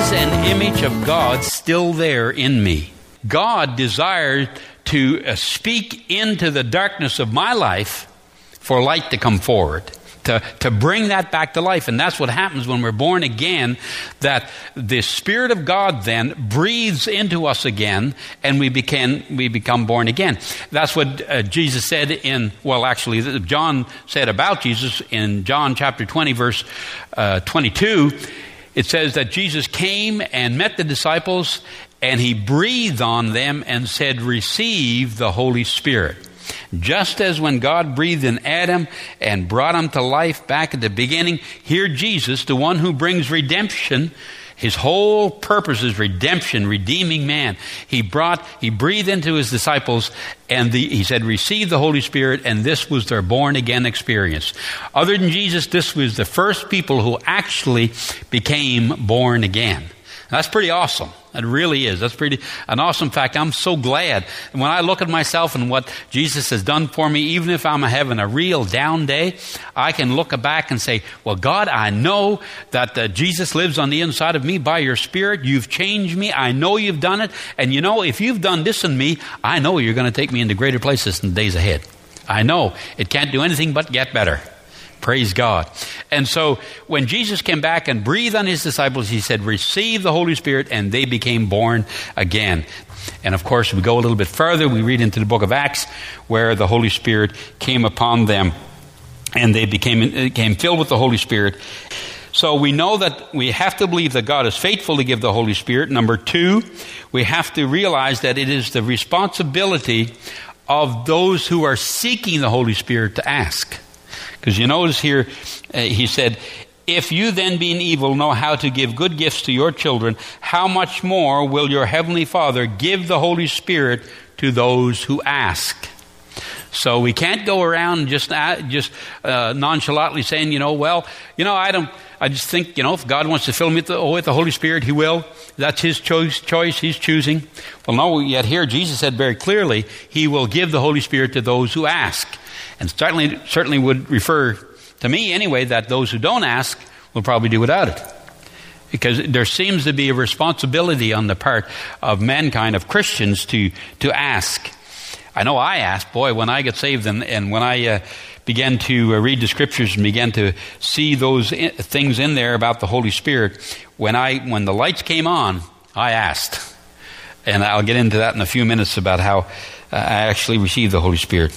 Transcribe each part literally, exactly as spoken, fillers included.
is an image of God still there in me? God desired to uh, speak into the darkness of my life for light to come forward, to, to bring that back to life. And that's what happens when we're born again, that the Spirit of God then breathes into us again, and we became, we become born again. That's what uh, Jesus said in, well, actually, John said about Jesus in John chapter twenty, verse uh, twenty-two. It says that Jesus came and met the disciples, and he breathed on them and said, "Receive the Holy Spirit." Just as when God breathed in Adam and brought him to life back at the beginning, here Jesus, the one who brings redemption, his whole purpose is redemption, redeeming man. He brought, he breathed into his disciples, and the, he said, "Receive the Holy Spirit," and this was their born again experience. Other than Jesus, this was the first people who actually became born again. That's pretty awesome. It really is. That's pretty an awesome fact. I'm so glad. And when I look at myself and what Jesus has done for me, even if I'm having a real down day, I can look back and say, well, God, I know that uh, Jesus lives on the inside of me by your Spirit. You've changed me. I know you've done it. And you know, if you've done this in me, I know you're going to take me into greater places in the days ahead. I know it can't do anything but get better. Praise God. And so when Jesus came back and breathed on his disciples, he said, "Receive the Holy Spirit," and they became born again. And of course, we go a little bit further. We read into the book of Acts where the Holy Spirit came upon them and they became, became filled with the Holy Spirit. So we know that we have to believe that God is faithful to give the Holy Spirit. Number two, we have to realize that it is the responsibility of those who are seeking the Holy Spirit to ask. Because you notice here, uh, he said, "If you then, being evil, know how to give good gifts to your children, how much more will your heavenly Father give the Holy Spirit to those who ask?" So we can't go around just uh, just uh, nonchalantly saying, you know, well, you know, I don't. I just think, you know, if God wants to fill me with the, with the Holy Spirit, He will. That's His choice. Choice He's choosing. Well, no. Yet here, Jesus said very clearly, He will give the Holy Spirit to those who ask. And certainly, certainly would refer to me anyway that those who don't ask will probably do without it. Because there seems to be a responsibility on the part of mankind, of Christians, to, to ask. I know I asked, boy, when I got saved and, and when I uh, began to uh, read the Scriptures and began to see those in, things in there about the Holy Spirit, when I when the lights came on, I asked. And I'll get into that in a few minutes about how uh, I actually received the Holy Spirit.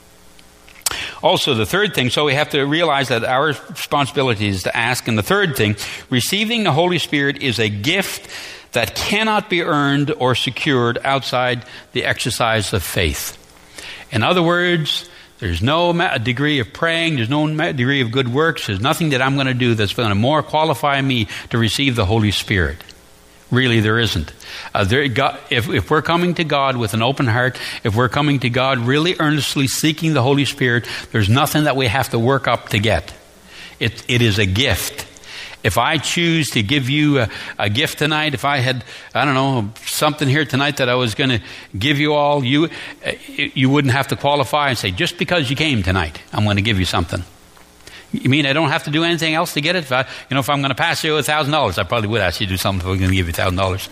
Also, the third thing, so we have to realize that our responsibility is to ask. And the third thing, receiving the Holy Spirit is a gift that cannot be earned or secured outside the exercise of faith. In other words, there's no degree of praying, there's no degree of good works, there's nothing that I'm going to do that's going to more qualify me to receive the Holy Spirit. Really, there isn't. Uh, there, God, if, if we're coming to God with an open heart, if we're coming to God really earnestly seeking the Holy Spirit, there's nothing that we have to work up to get. It, it is a gift. If I choose to give you a, a gift tonight, if I had, I don't know, something here tonight that I was going to give you all, you, you wouldn't have to qualify and say, just because you came tonight, I'm going to give you something. You mean I don't have to do anything else to get it? If I, you know, if I'm going to pass you a thousand dollars, I probably would ask you to do something if I was going to give you a thousand dollars.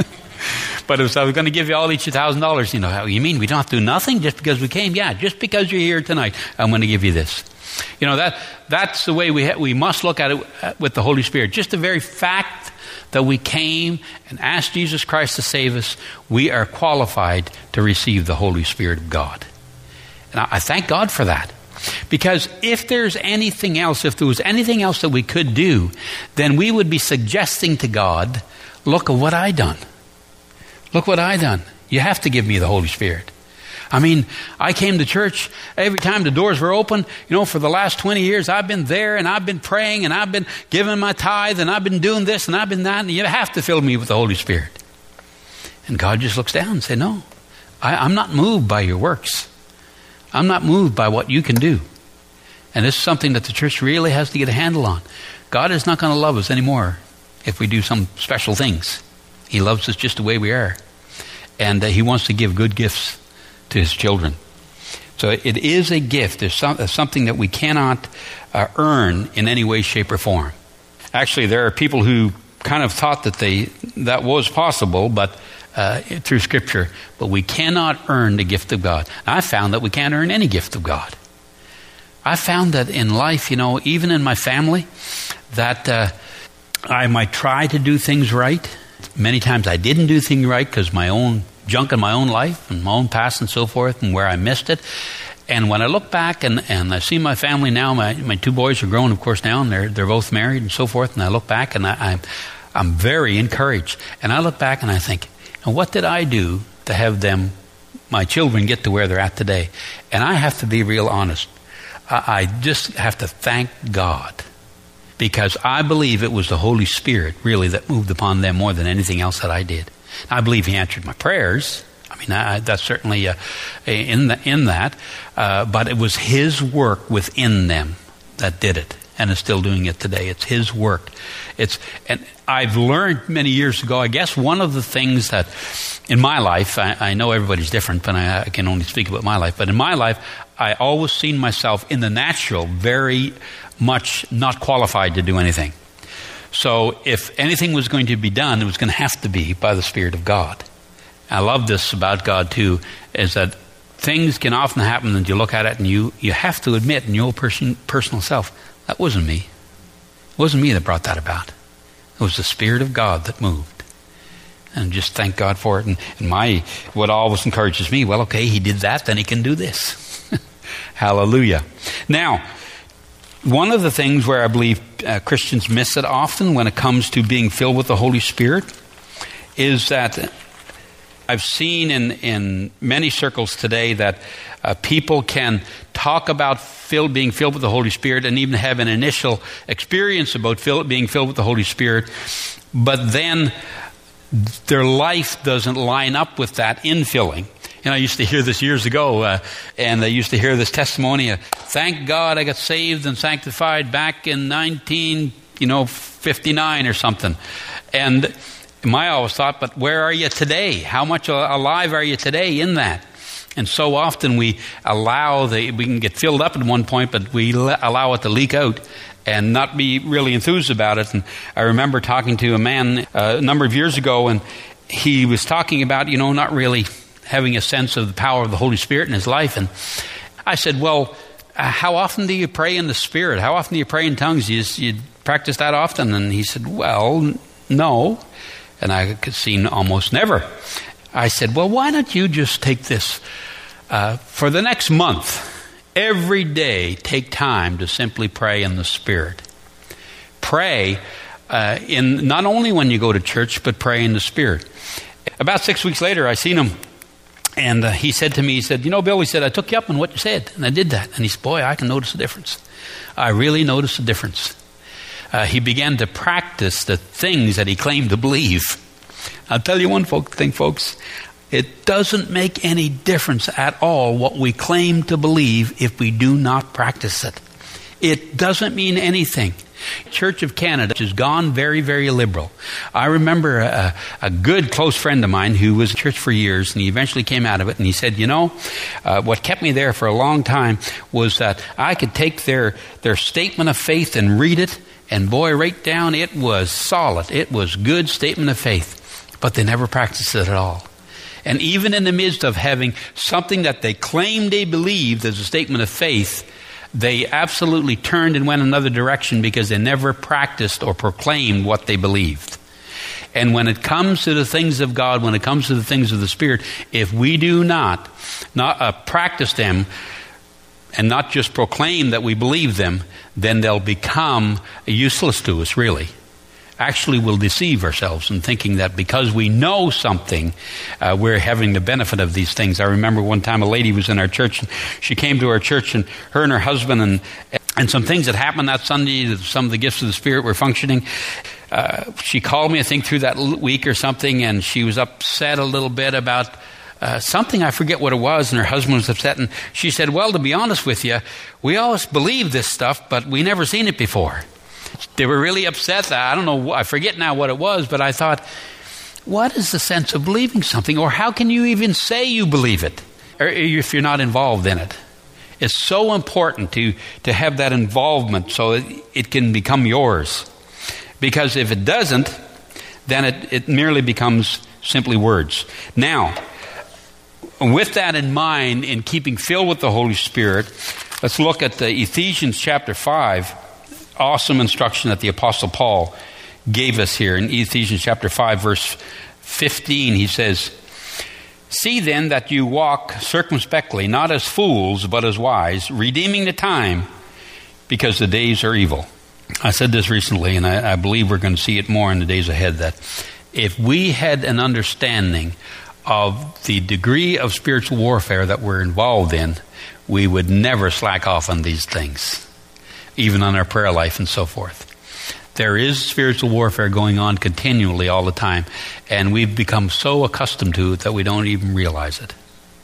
But if I was going to give you all each a thousand dollars, you know, how you mean we don't have to do nothing just because we came? Yeah, just because you're here tonight, I'm going to give you this. You know, that that's the way we ha- we must look at it with the Holy Spirit. Just the very fact that we came and asked Jesus Christ to save us, we are qualified to receive the Holy Spirit of God. And I, I thank God for that. Because if there's anything else, if there was anything else that we could do, then we would be suggesting to God, look at what I done. Look what I done. You have to give me the Holy Spirit. I mean, I came to church every time the doors were open. You know, for the last twenty years, I've been there and I've been praying and I've been giving my tithe and I've been doing this and I've been that. And you have to fill me with the Holy Spirit. And God just looks down and says, no, I, I'm not moved by your works. I'm not moved by what you can do. And this is something that the church really has to get a handle on. God is not going to love us anymore if we do some special things. He loves us just the way we are. And uh, He wants to give good gifts to His children. So it is a gift. There's some, something that we cannot uh, earn in any way, shape, or form. Actually, there are people who kind of thought that they that was possible, but uh, through Scripture. But we cannot earn the gift of God. I found that we can't earn any gift of God. I found that in life, you know, even in my family, that uh, I might try to do things right. Many times I didn't do things right because my own junk in my own life and my own past and so forth, and where I missed it. And when I look back and, and I see my family now, my, my two boys are grown, of course, now, and they're they're both married and so forth. And I look back and I, I'm I'm very encouraged. And I look back and I think, and what did I do to have them, my children, get to where they're at today? And I have to be real honest. I, I just have to thank God, because I believe it was the Holy Spirit really that moved upon them more than anything else that I did. I believe He answered my prayers. I mean, I, that's certainly uh, in the, in that, uh, but it was His work within them that did it, and is still doing it today. It's His work. It's and I've learned many years ago. I guess one of the things that in my life, I, I know everybody's different, but I, I can only speak about my life. But in my life, I always seen myself in the natural very much not qualified to do anything. So if anything was going to be done, it was going to have to be by the Spirit of God. I love this about God too, is that things can often happen and you look at it and you, you have to admit in your person, personal self, that wasn't me. It wasn't me that brought that about. It was the Spirit of God that moved. And just thank God for it. And, and my what always encourages me, well, okay, He did that, then He can do this. Hallelujah. Now, one of the things where I believe uh, Christians miss it often when it comes to being filled with the Holy Spirit is that I've seen in, in many circles today that uh, people can talk about fill, being filled with the Holy Spirit and even have an initial experience about fill, being filled with the Holy Spirit, but then their life doesn't line up with that infilling. You know, I used to hear this years ago, uh, and I used to hear this testimony, uh, thank God I got saved and sanctified back in nineteen, you know, fifty-nine or something. And I always thought, but where are you today? How much alive are you today in that? And so often we allow the, we can get filled up at one point, but we le- allow it to leak out and not be really enthused about it. And I remember talking to a man uh, a number of years ago, and he was talking about, you know, not really having a sense of the power of the Holy Spirit in his life. And I said, well, uh, how often do you pray in the Spirit? How often do you pray in tongues? You, you practice that often? And he said, well, no. And I could see almost never. I said, well, why don't you just take this uh, for the next month? Every day, take time to simply pray in the Spirit. Pray uh, in not only when you go to church, but pray in the Spirit. About six weeks later, I seen him. And uh, he said to me, he said, you know, Bill, he said, I took you up on what you said. And I did that. And he said, boy, I can notice a difference. I really noticed a difference. Uh, he began to practice the things that he claimed to believe. I'll tell you one folk, thing, folks. It doesn't make any difference at all what we claim to believe if we do not practice it. It doesn't mean anything. Church of Canada has gone very, very liberal. I remember a, a good close friend of mine who was in church for years, and he eventually came out of it, and he said, you know, uh, what kept me there for a long time was that I could take their, their statement of faith and read it, and boy, right down, it was solid. It was good statement of faith, but they never practiced it at all. And even in the midst of having something that they claimed they believed as a statement of faith, they absolutely turned and went another direction because they never practiced or proclaimed what they believed. And when it comes to the things of God, when it comes to the things of the Spirit, if we do not, not uh, practice them and not just proclaim that we believe them, then they'll become useless to us, really. Actually, we'll deceive ourselves in thinking that because we know something, uh, we're having the benefit of these things. I remember one time a lady was in our church, and she came to our church, and her and her husband, and and some things that happened that Sunday, some of the gifts of the Spirit were functioning. Uh, she called me, I think, through that week or something, and she was upset a little bit about uh, something. I forget what it was, and her husband was upset. And she said, well, to be honest with you, we always believe this stuff, but we never seen it before. They were really upset. I don't know, I forget now what it was, but I thought, what is the sense of believing something? Or how can you even say you believe it or if you're not involved in it? It's so important to, to have that involvement so it, it can become yours. Because if it doesn't, then it, it merely becomes simply words. Now, with that in mind, in keeping filled with the Holy Spirit, let's look at the Ephesians chapter five. Awesome instruction that the Apostle Paul gave us here in Ephesians chapter five, verse fifteen. He says, "See then that you walk circumspectly, not as fools, but as wise, redeeming the time, because the days are evil." I said this recently, and I, I believe we're going to see it more in the days ahead, that if we had an understanding of the degree of spiritual warfare that we're involved in, we would never slack off on these things, even on our prayer life and so forth. There is spiritual warfare going on continually all the time, and we've become so accustomed to it that we don't even realize it.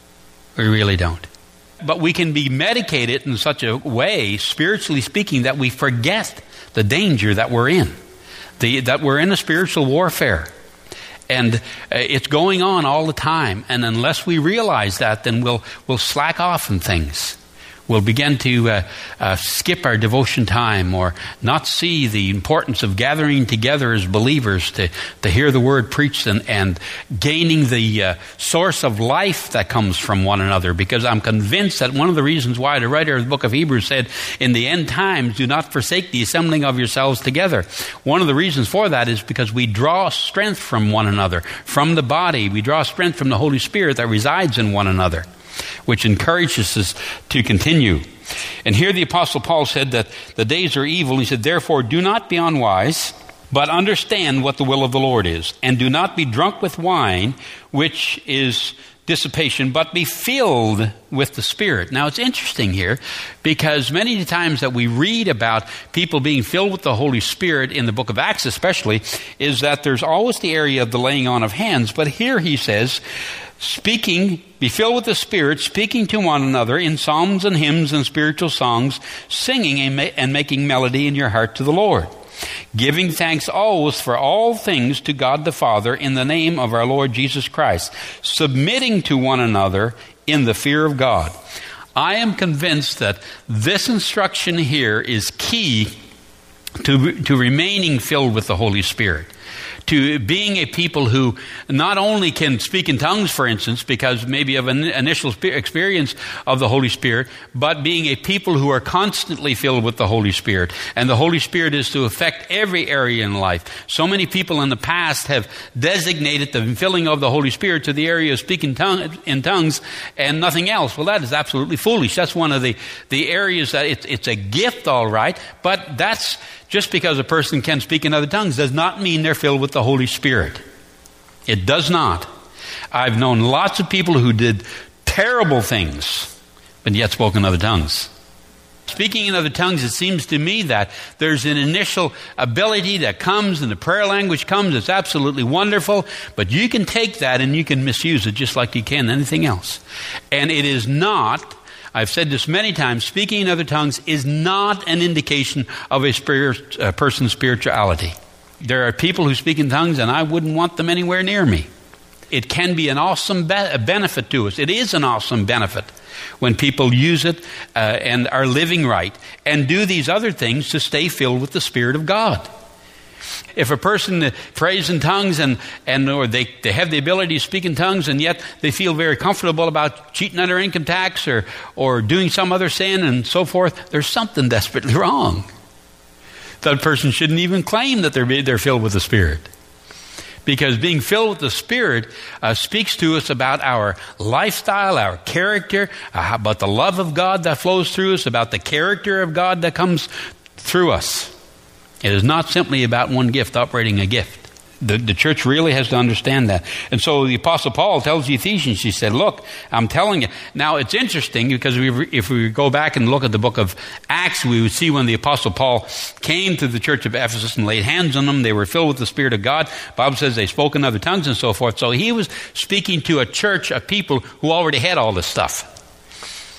We really don't. But we can be medicated in such a way, spiritually speaking, that we forget the danger that we're in, the, that we're in a spiritual warfare. And uh, it's going on all the time. And unless we realize that, then we'll we'll slack off on things. We'll begin to uh, uh, skip our devotion time, or not see the importance of gathering together as believers to, to hear the word preached and, and gaining the uh, source of life that comes from one another. Because I'm convinced that one of the reasons why the writer of the book of Hebrews said, "In the end times, do not forsake the assembling of yourselves together." One of the reasons for that is because we draw strength from one another, from the body. We draw strength from the Holy Spirit that resides in one another, which encourages us to continue. And here the Apostle Paul said that the days are evil. He said, "Therefore do not be unwise, but understand what the will of the Lord is. And do not be drunk with wine, which is dissipation, but be filled with the Spirit." Now it's interesting here, because many times that we read about people being filled with the Holy Spirit in the book of Acts especially, is that there's always the area of the laying on of hands. But here he says, speaking, be filled with the Spirit, speaking to one another in psalms and hymns and spiritual songs, singing and, ma- and making melody in your heart to the Lord, giving thanks always for all things to God the Father in the name of our Lord Jesus Christ, submitting to one another in the fear of God. I am convinced that this instruction here is key to, to remaining filled with the Holy Spirit, to being a people who not only can speak in tongues, for instance, because maybe of an initial experience of the Holy Spirit, but being a people who are constantly filled with the Holy Spirit. And the Holy Spirit is to affect every area in life. So many people in the past have designated the filling of the Holy Spirit to the area of speaking tongue, in tongues and nothing else. Well, that is absolutely foolish. That's one of the, the areas that it's, it's a gift, all right, but that's just because a person can speak in other tongues does not mean they're filled with the Holy Spirit. It does not. I've known lots of people who did terrible things, but yet spoke in other tongues. Speaking in other tongues, it seems to me that there's an initial ability that comes and the prayer language comes. It's absolutely wonderful, but you can take that and you can misuse it just like you can anything else. And it is not, I've said this many times, speaking in other tongues is not an indication of a, spirit, a person's spirituality. There are people who speak in tongues, and I wouldn't want them anywhere near me. It can be an awesome be- benefit to us. It is an awesome benefit when people use it uh, and are living right and do these other things to stay filled with the Spirit of God. If a person prays in tongues and, and or they, they have the ability to speak in tongues, and yet they feel very comfortable about cheating on their income tax or, or doing some other sin and so forth, there's something desperately wrong. That person shouldn't even claim that they're, they're filled with the Spirit. Because being filled with the Spirit uh, speaks to us about our lifestyle, our character, uh, about the love of God that flows through us, about the character of God that comes through us. It is not simply about one gift operating a gift. The, the church really has to understand that. And so the Apostle Paul tells the Ephesians, he said, look, I'm telling you. Now it's interesting because we, if we go back and look at the book of Acts, we would see when the Apostle Paul came to the church of Ephesus and laid hands on them, they were filled with the Spirit of God. The Bible says they spoke in other tongues and so forth. So he was speaking to a church of people who already had all this stuff.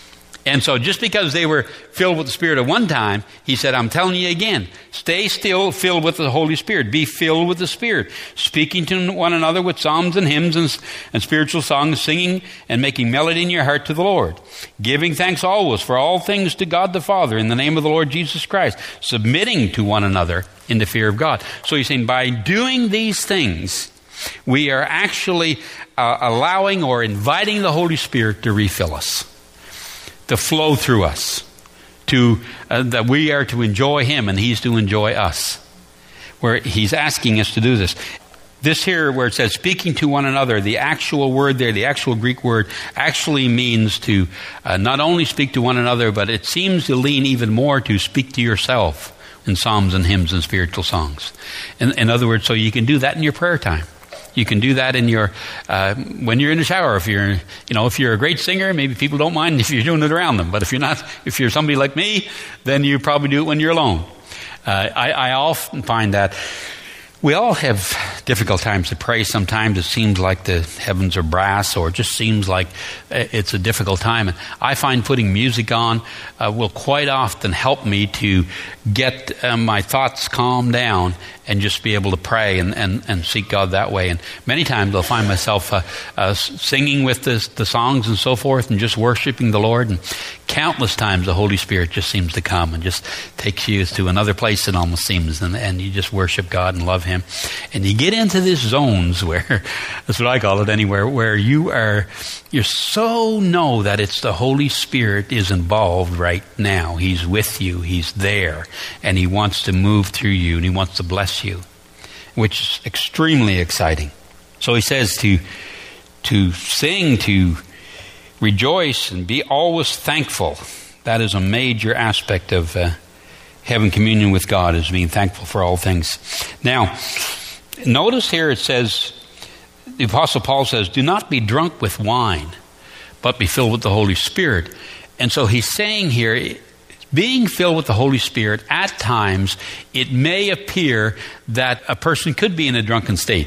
And so just because they were filled with the Spirit at one time, he said, I'm telling you again, stay still filled with the Holy Spirit. Be filled with the Spirit, speaking to one another with psalms and hymns and, and spiritual songs, singing and making melody in your heart to the Lord, giving thanks always for all things to God the Father in the name of the Lord Jesus Christ, submitting to one another in the fear of God. So he's saying by doing these things, we are actually uh, allowing or inviting the Holy Spirit to refill us, to flow through us, to uh, that we are to enjoy Him and He's to enjoy us. Where He's asking us to do this. This here, where it says speaking to one another, the actual word there, the actual Greek word, actually means to uh, not only speak to one another, but it seems to lean even more to speak to yourself in psalms and hymns and spiritual songs. In, in other words, so you can do that in your prayer time. You can do that in your uh, when you're in the shower. If you're, you know, if you're a great singer, maybe people don't mind if you're doing it around them. But if you're not, if you're somebody like me, then you probably do it when you're alone. Uh, I, I often find that we all have difficult times to pray. Sometimes it seems like the heavens are brass, or it just seems like it's a difficult time. And I find putting music on uh, will quite often help me to get uh, my thoughts calmed down and just be able to pray and, and, and seek God that way. And many times I'll find myself uh, uh, singing with the, the songs and so forth and just worshiping the Lord. And countless times the Holy Spirit just seems to come and just takes you to another place, it almost seems, and, and you just worship God and love Him. And you get into these zones where, that's what I call it anywhere, where you are, you so know that it's the Holy Spirit is involved right now. He's with you, He's there, and He wants to move through you, and He wants to bless you, which is extremely exciting. So he says to to sing, to rejoice, and be always thankful. That is a major aspect of uh, having communion with God, is being thankful for all things. Now, notice here it says, the Apostle Paul says, do not be drunk with wine, but be filled with the Holy Spirit. And so he's saying here, being filled with the Holy Spirit, at times, it may appear that a person could be in a drunken state.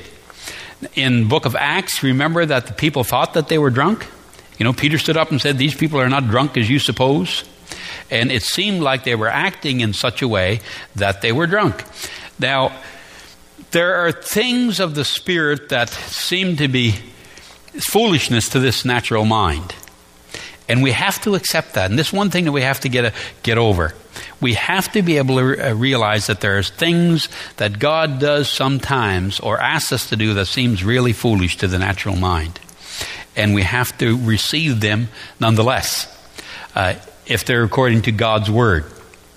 In the book of Acts, remember that the people thought that they were drunk? You know, Peter stood up and said, these people are not drunk as you suppose. And it seemed like they were acting in such a way that they were drunk. Now, there are things of the Spirit that seem to be foolishness to this natural mind. And we have to accept that. And this is one thing that we have to get a, get over. We have to be able to re- realize that there's things that God does sometimes or asks us to do that seems really foolish to the natural mind. And we have to receive them nonetheless, uh, if they're according to God's Word.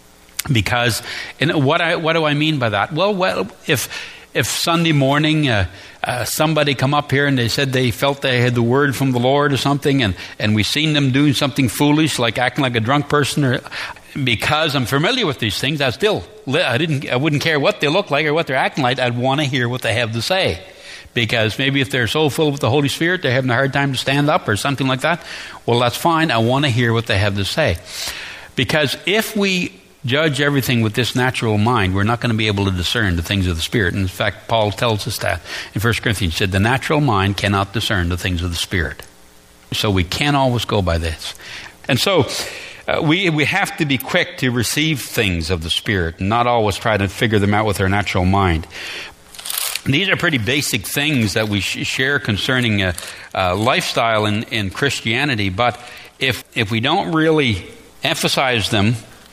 Because, and what I what do I mean by that? Well, well if if Sunday morning uh, uh, somebody come up here and they said they felt they had the word from the Lord or something, and, and we seen them doing something foolish, like acting like a drunk person, or because I'm familiar with these things, I still I didn't I wouldn't care what they look like or what they're acting like. I'd want to hear what they have to say. Because maybe if they're so full with the Holy Spirit, they're having a hard time to stand up or something like that. Well, that's fine. I want to hear what they have to say. Because if we judge everything with this natural mind, we're not going to be able to discern the things of the Spirit. And in fact, Paul tells us that in First Corinthians. He said, the natural mind cannot discern the things of the Spirit. So we can't always go by this. And so uh, we, we have to be quick to receive things of the Spirit and not always try to figure them out with our natural mind. These are pretty basic things that we sh- share concerning a, a lifestyle in, in Christianity. But if if we don't really emphasize them,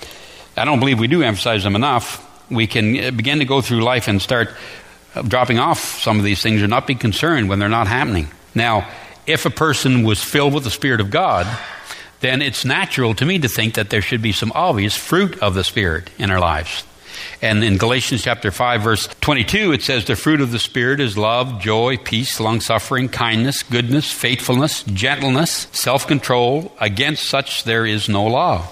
I don't believe we do emphasize them enough, we can begin to go through life and start dropping off some of these things or not be concerned when they're not happening. Now, if a person was filled with the Spirit of God, then it's natural to me to think that there should be some obvious fruit of the Spirit in our lives. And in Galatians chapter five, verse twenty-two, it says, the fruit of the Spirit is love, joy, peace, long-suffering, kindness, goodness, faithfulness, gentleness, self-control. Against such there is no law.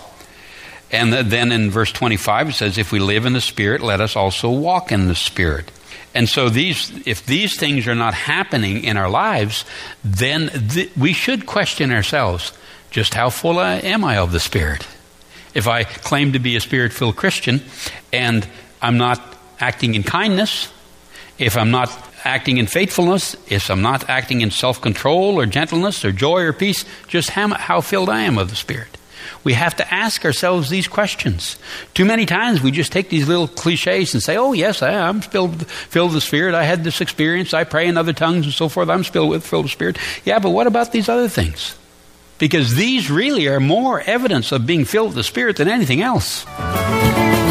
And then in verse twenty-five, it says, if we live in the Spirit, let us also walk in the Spirit. And so these, if these things are not happening in our lives, then th- we should question ourselves, just how full am I of the Spirit? If I claim to be a Spirit-filled Christian and I'm not acting in kindness, if I'm not acting in faithfulness, if I'm not acting in self-control or gentleness or joy or peace, just how, how filled I am of the Spirit. We have to ask ourselves these questions. Too many times we just take these little cliches and say, oh, yes, I, I'm filled, filled with the Spirit. I had this experience. I pray in other tongues and so forth. I'm filled with, filled with the Spirit. Yeah, but what about these other things? Because these really are more evidence of being filled with the Spirit than anything else.